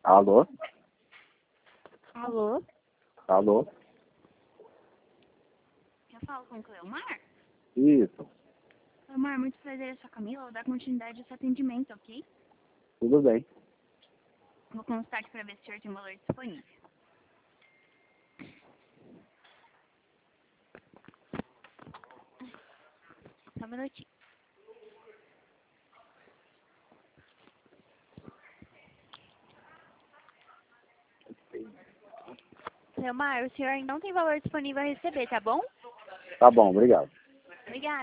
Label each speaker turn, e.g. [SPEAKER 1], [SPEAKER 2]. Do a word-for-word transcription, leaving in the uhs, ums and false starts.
[SPEAKER 1] Alô?
[SPEAKER 2] Alô?
[SPEAKER 1] Alô?
[SPEAKER 2] Eu falo com o Cleomar?
[SPEAKER 1] Isso,
[SPEAKER 2] Cleomar, muito prazer, eu sou a Camila, vou dar continuidade a esse atendimento, ok?
[SPEAKER 1] tudo bem.
[SPEAKER 2] Vou constar aqui para ver se o senhor tem um valor disponível. Só um minutinho. Cleomar, o senhor ainda não tem valor disponível a receber, tá bom?
[SPEAKER 1] Tá bom, obrigado.
[SPEAKER 2] Obrigada.